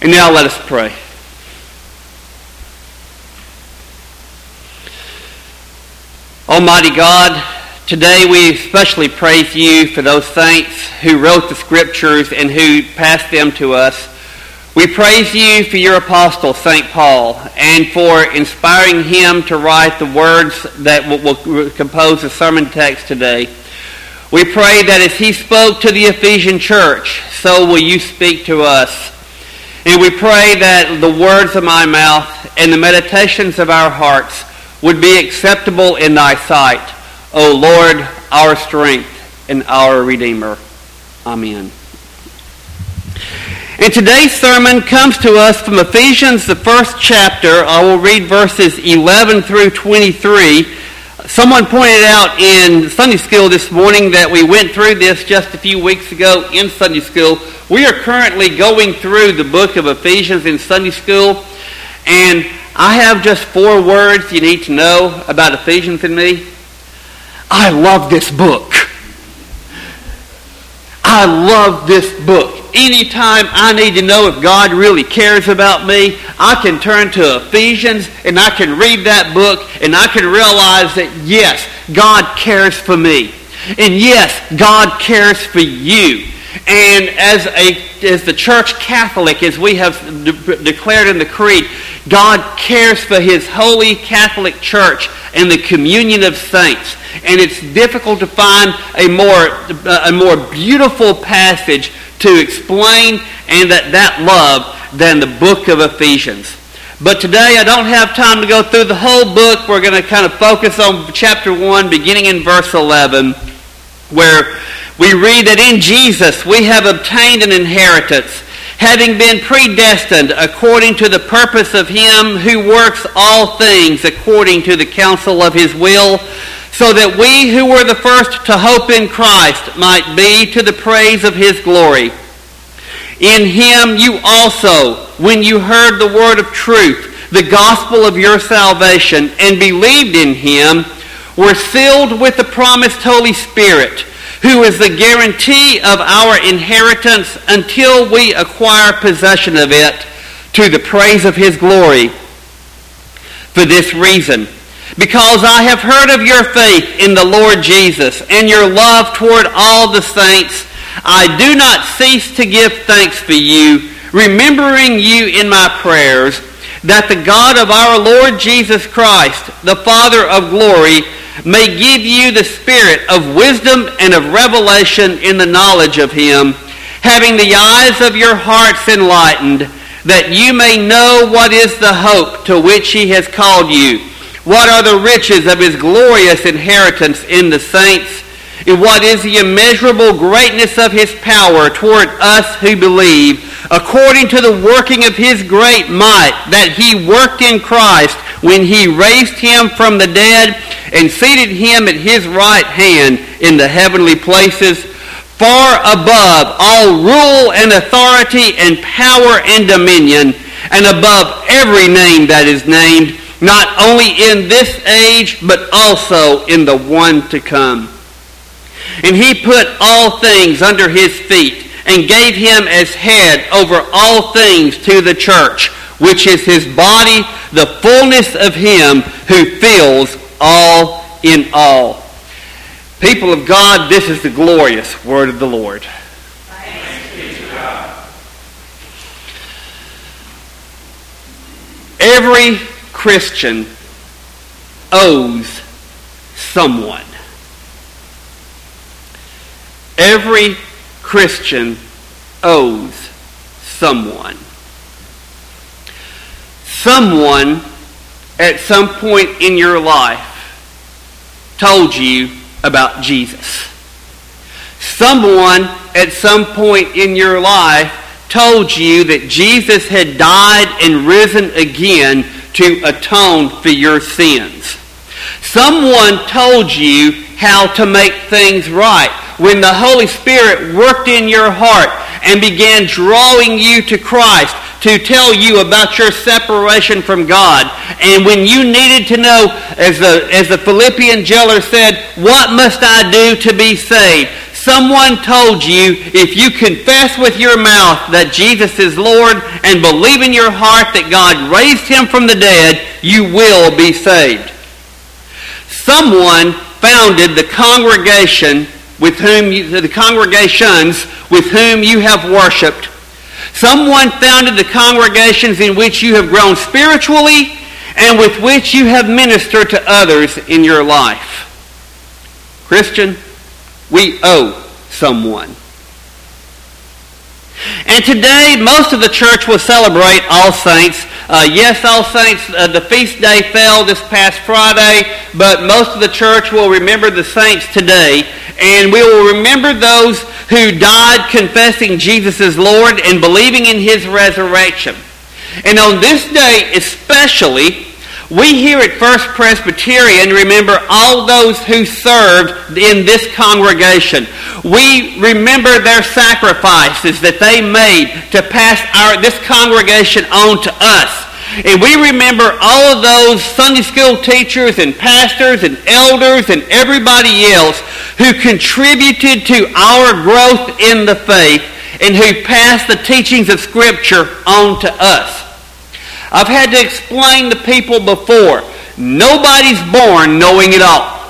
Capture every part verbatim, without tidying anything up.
And now let us pray. Almighty God, today we especially praise you for those saints who wrote the scriptures and who passed them to us. We praise you for your apostle, Saint Paul, and for inspiring him to write the words that will, will compose the sermon text today. We pray that as he spoke to the Ephesian church, so will you speak to us. And we pray that the words of my mouth and the meditations of our hearts would be acceptable in thy sight, O Lord, our strength and our Redeemer. Amen. And today's sermon comes to us from Ephesians, the first chapter. I will read verses eleven through twenty-three. Someone pointed out in Sunday school this morning that we went through this just a few weeks ago in Sunday school. We are currently going through the book of Ephesians in Sunday school, and I have just four words you need to know about Ephesians and me. I love this book. I love this book. Anytime I need to know if God really cares about me, I can turn to Ephesians and I can read that book and I can realize that yes, God cares for me. And yes, God cares for you. And as a as the church Catholic, as we have de- declared in the creed, God cares for his holy Catholic church and the communion of saints. And it's difficult to find a more a more beautiful passage to explain and that, that love than the book of Ephesians. But today I don't have time to go through the whole book. We're going to kind of focus on chapter one, beginning in verse eleven, where we read that in Jesus we have obtained an inheritance, having been predestined according to the purpose of him who works all things according to the counsel of his will, so that we who were the first to hope in Christ might be to the praise of his glory. In him you also, when you heard the word of truth, the gospel of your salvation, and believed in him, were sealed with the promised Holy Spirit, who is the guarantee of our inheritance until we acquire possession of it, to the praise of his glory. For this reason, because I have heard of your faith in the Lord Jesus and your love toward all the saints, I do not cease to give thanks for you, remembering you in my prayers, that the God of our Lord Jesus Christ, the Father of glory, may give you the spirit of wisdom and of revelation in the knowledge of him, having the eyes of your hearts enlightened, that you may know what is the hope to which he has called you, what are the riches of his glorious inheritance in the saints, and what is the immeasurable greatness of his power toward us who believe, according to the working of his great might that he worked in Christ when he raised him from the dead and seated him at his right hand in the heavenly places, far above all rule and authority and power and dominion, and above every name that is named, not only in this age, but also in the one to come. And he put all things under his feet, and gave him as head over all things to the church, which is his body, the fullness of him who fills all in all. People of God, this is the glorious word of the Lord. Thanks be to God. Every Christian owes someone. Every Christian owes someone. Someone at some point in your life told you about Jesus. Someone at some point in your life told you that Jesus had died and risen again to atone for your sins. Someone told you how to make things right when the Holy Spirit worked in your heart and began drawing you to Christ to tell you about your separation from God. And when you needed to know, as the, as the Philippian jailer said, what must I do to be saved? someone told you if you confess with your mouth that Jesus is Lord and believe in your heart that God raised him from the dead, you will be saved. Someone founded the congregation with whom you, the congregations with whom you have worshipped. Someone founded the congregations in which you have grown spiritually and with which you have ministered to others in your life. Christian, we owe someone. And today, most of the church will celebrate All Saints. Uh, yes, All Saints, uh, the feast day fell this past Friday, but most of the church will remember the saints today. And we will remember those who died confessing Jesus as Lord and believing in his resurrection. And on this day especially, we here at First Presbyterian remember all those who served in this congregation. We remember their sacrifices that they made to pass our this congregation on to us. And we remember all of those Sunday school teachers and pastors and elders and everybody else who contributed to our growth in the faith and who passed the teachings of Scripture on to us. I've had to explain to people before, nobody's born knowing it all.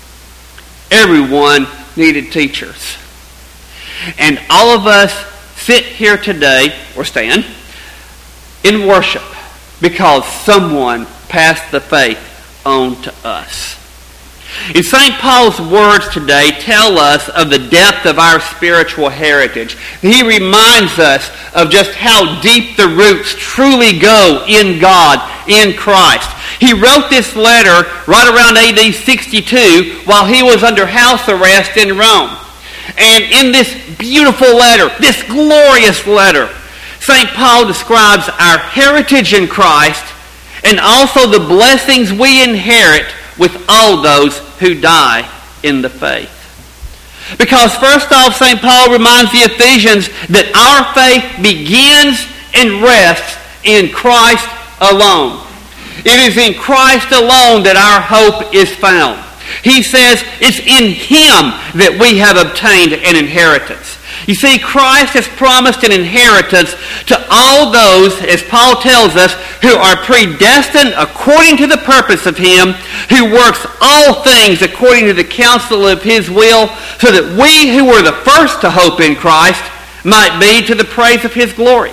Everyone needed teachers. And all of us sit here today, or stand, in worship because someone passed the faith on to us. And Saint Paul's words today tell us of the depth of our spiritual heritage. He reminds us of just how deep the roots truly go in God, in Christ. He wrote this letter right around A D sixty-two while he was under house arrest in Rome. And in this beautiful letter, this glorious letter, Saint Paul describes our heritage in Christ and also the blessings we inherit with all those who die in the faith. Because first off, Saint Paul reminds the Ephesians that our faith begins and rests in Christ alone. It is in Christ alone that our hope is found. He says it's in him that we have obtained an inheritance. You see, Christ has promised an inheritance to all those, as Paul tells us, who are predestined according to the purpose of him, who works all things according to the counsel of his will, so that we who were the first to hope in Christ might be to the praise of his glory.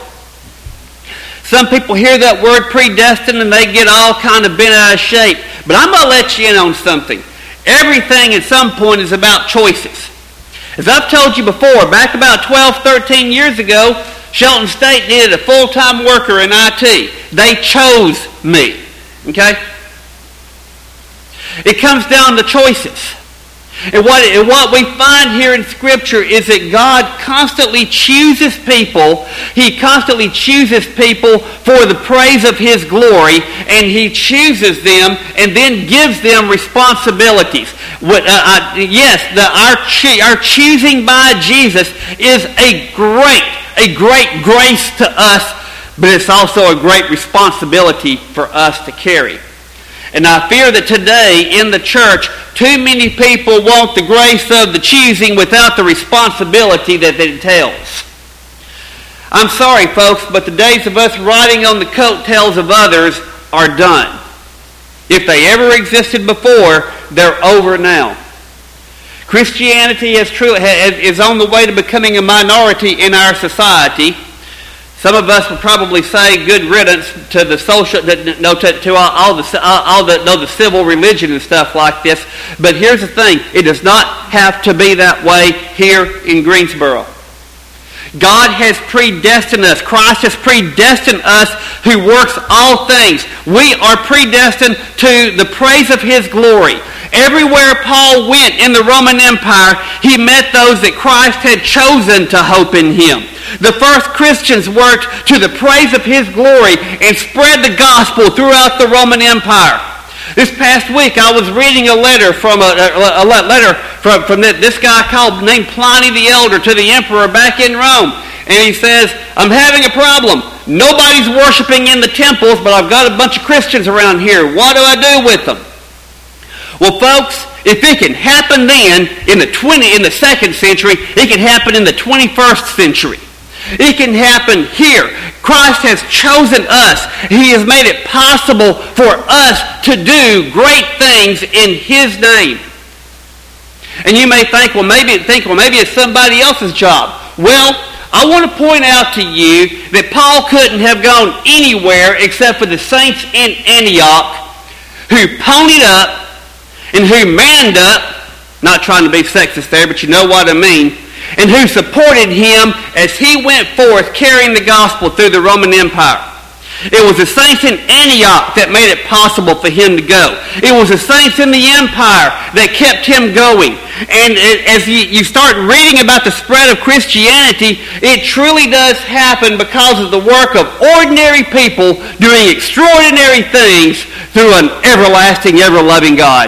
Some people hear that word predestined and they get all kind of bent out of shape. But I'm going to let you in on something. Everything at some point is about choices. As I've told you before, back about twelve, thirteen years ago, Shelton State needed a full-time worker in I T. They chose me. Okay? It comes down to choices. And what, and what we find here in Scripture is that God constantly chooses people. He constantly chooses people for the praise of his glory, and he chooses them and then gives them responsibilities. What, uh, uh, yes, the, our, cho- our choosing by Jesus is a great, a great grace to us, but it's also a great responsibility for us to carry. And I fear that today in the church, too many people want the grace of the choosing without the responsibility that it entails. I'm sorry, folks, but the days of us riding on the coattails of others are done. If they ever existed before, they're over now. Christianity has truly, is on the way to becoming a minority in our society. Some of us would probably say good riddance to the social, no, to, to all, all the all the no, the civil religion and stuff like this. But here's the thing: it does not have to be that way here in Greensboro. God has predestined us. Christ has predestined us who works all things. We are predestined to the praise of his glory. Everywhere Paul went in the Roman Empire, he met those that Christ had chosen to hope in him. The first Christians worked to the praise of his glory and spread the gospel throughout the Roman Empire. This past week, I was reading a letter from a, a, a letter from, from this guy called named Pliny the Elder to the emperor back in Rome. And he says, I'm having a problem. Nobody's worshiping in the temples, but I've got a bunch of Christians around here. What do I do with them? Well, folks, if it can happen then in the twenty in the second century, it can happen in the twenty-first century. It can happen here. Christ has chosen us. He has made it possible for us to do great things in His name. And you may think, well, maybe think, well, maybe it's somebody else's job. Well, I want to point out to you that Paul couldn't have gone anywhere except for the saints in Antioch who ponied up and who manned up, not trying to be sexist there, but you know what I mean, and who supported him as he went forth carrying the gospel through the Roman Empire. It was the saints in Antioch that made it possible for him to go. It was the saints in the empire that kept him going. And as you start reading about the spread of Christianity, it truly does happen because of the work of ordinary people doing extraordinary things through an everlasting, ever-loving God.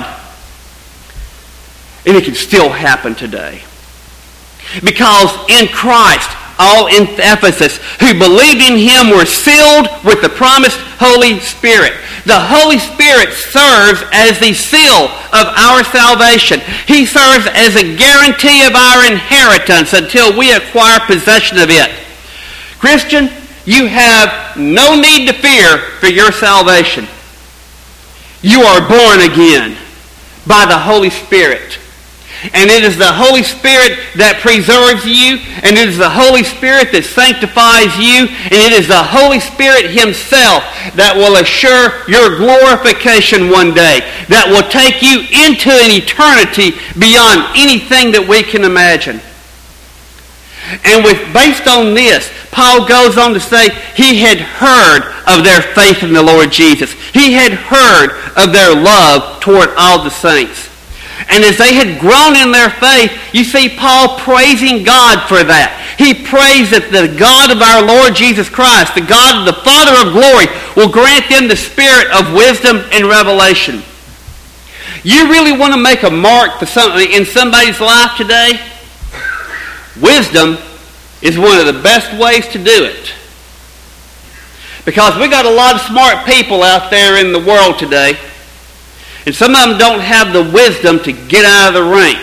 And it can still happen today. Because in Christ, all in Ephesus, who believed in Him were sealed with the promised Holy Spirit. The Holy Spirit serves as the seal of our salvation. He serves as a guarantee of our inheritance until we acquire possession of it. Christian, you have no need to fear for your salvation. You are born again by the Holy Spirit. And it is the Holy Spirit that preserves you, and it is the Holy Spirit that sanctifies you, and it is the Holy Spirit Himself that will assure your glorification one day, that will take you into an eternity beyond anything that we can imagine. And with based on this, Paul goes on to say he had heard of their faith in the Lord Jesus. He had heard of their love toward all the saints. And as they had grown in their faith, you see Paul praising God for that. He prays that the God of our Lord Jesus Christ, the God of the Father of glory, will grant them the spirit of wisdom and revelation. You really want to make a mark for something in somebody's life today? Wisdom is one of the best ways to do it. Because we got a lot of smart people out there in the world today. And some of them don't have the wisdom to get out of the ring.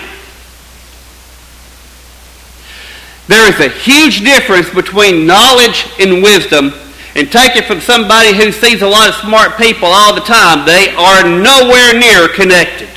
There is a huge difference between knowledge and wisdom. And take it from somebody who sees a lot of smart people all the time. They are nowhere near connected.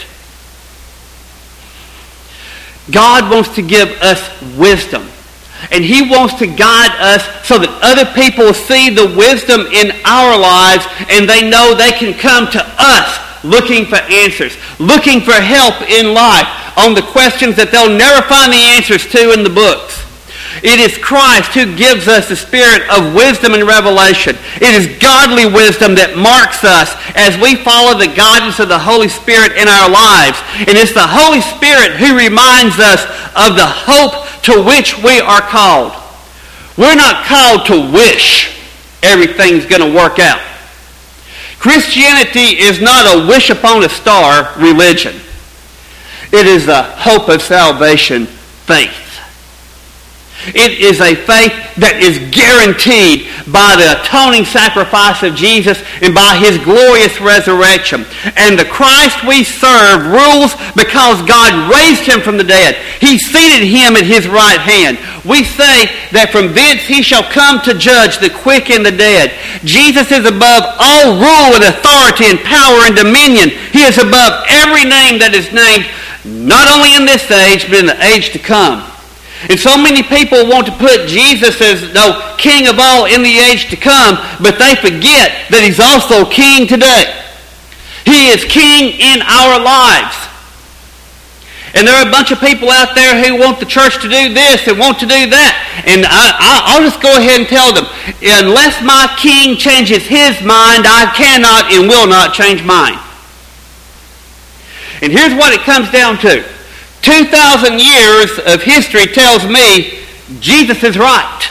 God wants to give us wisdom. And He wants to guide us so that other people see the wisdom in our lives and they know they can come to us looking for answers, looking for help in life on the questions that they'll never find the answers to in the books. It is Christ who gives us the spirit of wisdom and revelation. It is godly wisdom that marks us as we follow the guidance of the Holy Spirit in our lives. And it's the Holy Spirit who reminds us of the hope to which we are called. We're not called to wish everything's going to work out. Christianity is not a wish upon a star religion. It is a hope of salvation faith. It is a faith that is guaranteed by the atoning sacrifice of Jesus and by His glorious resurrection. And the Christ we serve rules because God raised Him from the dead. He seated Him at His right hand. We say that from thence He shall come to judge the quick and the dead. Jesus is above all rule and authority and power and dominion. He is above every name that is named, not only in this age, but in the age to come. And so many people want to put Jesus as no king of all in the age to come, but they forget that He's also king today. He is king in our lives. And there are a bunch of people out there who want the church to do this and want to do that. And I, I, I'll just go ahead and tell them, unless my king changes his mind, I cannot and will not change mine. And here's what it comes down to. two thousand years of history tells me Jesus is right.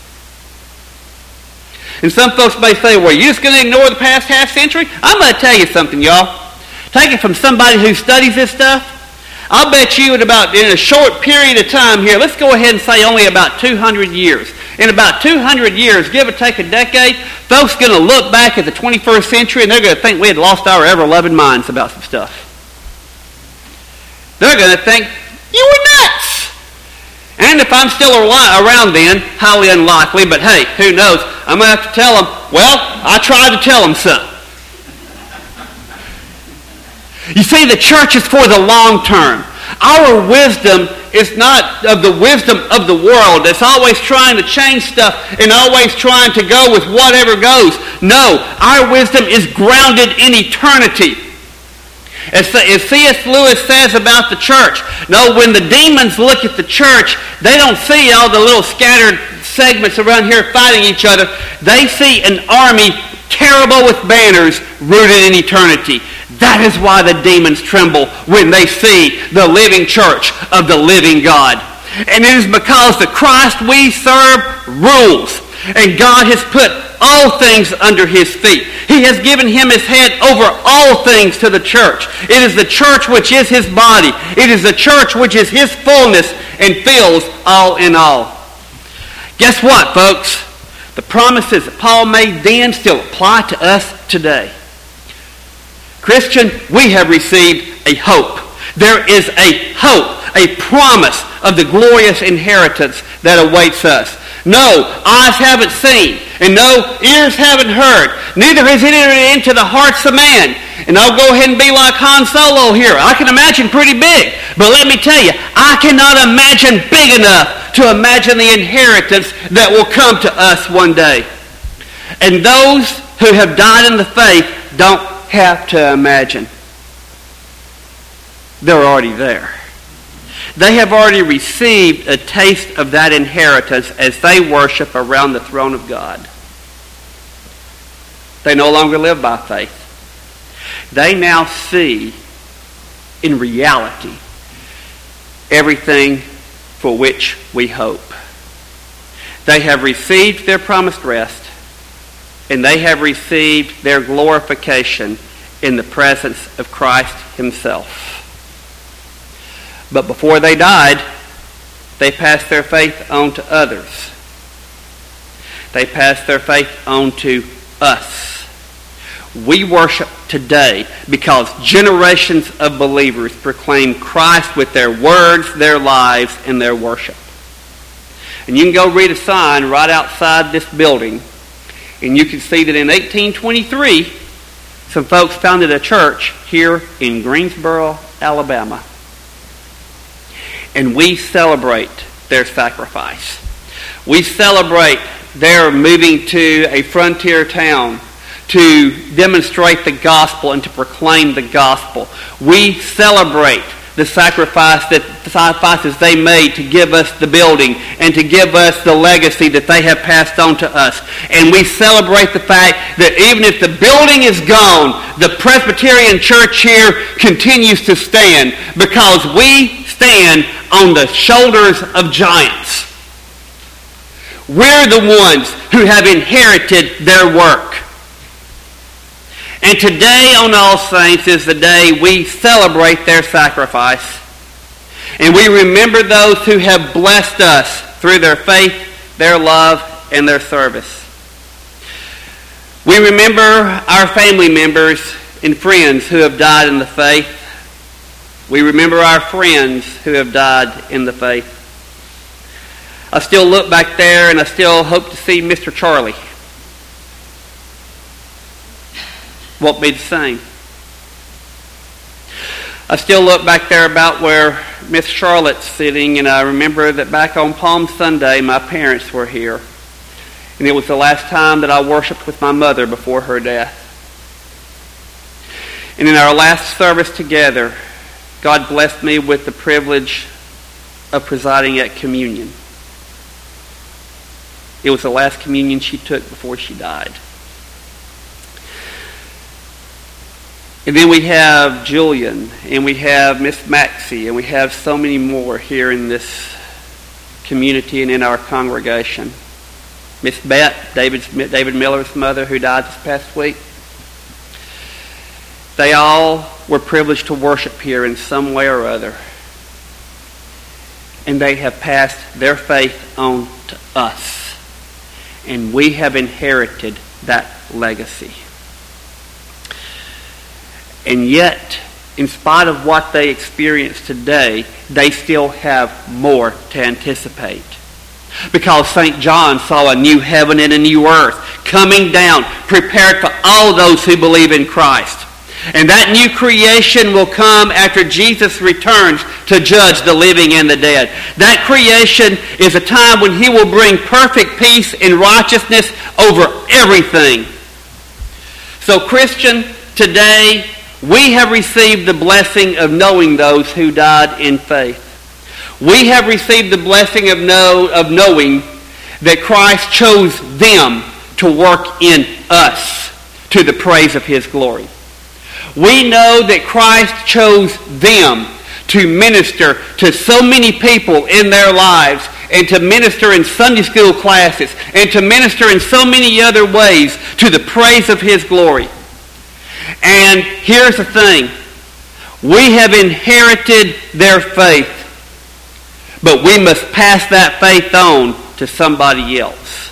And some folks may say, well, you're just going to ignore the past half century? I'm going to tell you something, y'all. Take it from somebody who studies this stuff. I'll bet you in about in a short period of time here, let's go ahead and say only about two hundred years. In about two hundred years, give or take a decade, folks are going to look back at the twenty-first century and they're going to think we had lost our ever-loving minds about some stuff. They're going to think you were nuts. And if I'm still around then, highly unlikely, but hey, who knows? I'm going to have to tell them, well, I tried to tell them something. You see, the church is for the long term. Our wisdom is not of the wisdom of the world that's always trying to change stuff and always trying to go with whatever goes. No, our wisdom is grounded in eternity. As C S Lewis says about the church, no, when the demons look at the church, they don't see all the little scattered segments around here fighting each other. They see an army terrible with banners rooted in eternity. That is why the demons tremble when they see the living church of the living God. And it is because the Christ we serve rules. And God has put all things under his feet. He has given him his head over all things to the church. It is the church which is his body. It is the church which is his fullness and fills all in all. Guess what, folks? The promises that Paul made then still apply to us today. Christian, we have received a hope. There is a hope, a promise of the glorious inheritance that awaits us. No, eyes haven't seen, and no, ears haven't heard. Neither has it entered into the hearts of man. And I'll go ahead and be like Han Solo here. I can imagine pretty big. But let me tell you, I cannot imagine big enough to imagine the inheritance that will come to us one day. And those who have died in the faith don't have to imagine. They're already there. They have already received a taste of that inheritance as they worship around the throne of God. They no longer live by faith. They now see in reality everything for which we hope. They have received their promised rest, and they have received their glorification in the presence of Christ himself. But before they died, they passed their faith on to others. They passed their faith on to us. We worship today because generations of believers proclaim Christ with their words, their lives, and their worship. And you can go read a sign right outside this building, and you can see that in eighteen twenty-three, some folks founded a church here in Greensboro, Alabama. And we celebrate their sacrifice. We celebrate their moving to a frontier town to demonstrate the gospel and to proclaim the gospel. We celebrate the sacrifice that the sacrifices they made to give us the building and to give us the legacy that they have passed on to us. And we celebrate the fact that even if the building is gone, the Presbyterian Church here continues to stand because we stand on the shoulders of giants. We're the ones who have inherited their work. And today on All Saints is the day we celebrate their sacrifice. And we remember those who have blessed us through their faith, their love, and their service. We remember our family members and friends who have died in the faith. We remember our friends who have died in the faith. I still look back there and I still hope to see Mister Charlie. Won't be the same. I still look back there about where Miss Charlotte's sitting, and I remember that back on Palm Sunday my parents were here. And it was the last time that I worshiped with my mother before her death. And in our last service together, God blessed me with the privilege of presiding at communion. It was the last communion she took before she died. And then we have Julian, and we have Miss Maxie, and we have so many more here in this community and in our congregation. Miss Bet, David's, David Miller's mother, who died this past week. They all were privileged to worship here in some way or other. And they have passed their faith on to us. And we have inherited that legacy. And yet, in spite of what they experience today, they still have more to anticipate. Because Saint John saw a new heaven and a new earth coming down, prepared for all those who believe in Christ. And that new creation will come after Jesus returns to judge the living and the dead. That creation is a time when he will bring perfect peace and righteousness over everything. So, Christian, today we have received the blessing of knowing those who died in faith. We have received the blessing of know of knowing that Christ chose them to work in us to the praise of his glory. We know that Christ chose them to minister to so many people in their lives, and to minister in Sunday school classes, and to minister in so many other ways to the praise of his glory. And here's the thing. We have inherited their faith, but we must pass that faith on to somebody else.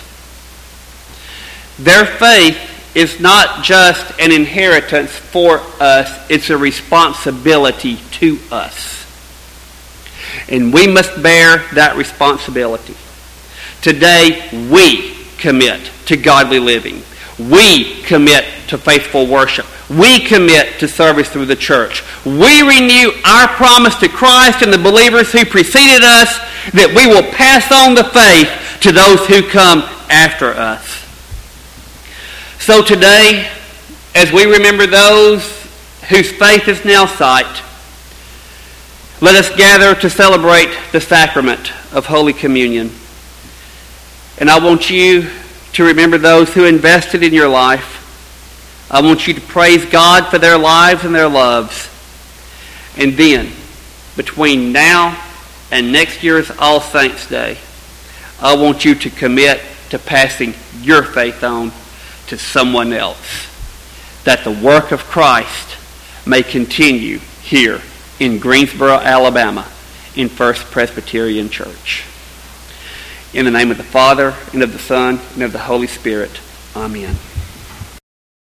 Their faith is not just an inheritance for us, it's a responsibility to us. And we must bear that responsibility. Today, we commit to godly living. We commit to faithful worship. We commit to service through the church. We renew our promise to Christ and the believers who preceded us that we will pass on the faith to those who come after us. So today, as we remember those whose faith is now sight, let us gather to celebrate the sacrament of Holy Communion. And I want you to remember those who invested in your life. I want you to praise God for their lives and their loves. And then, between now and next year's All Saints' Day, I want you to commit to passing your faith on to someone else, that the work of Christ may continue here in Greensboro, Alabama, in First Presbyterian Church. In the name of the Father, and of the Son, and of the Holy Spirit. Amen.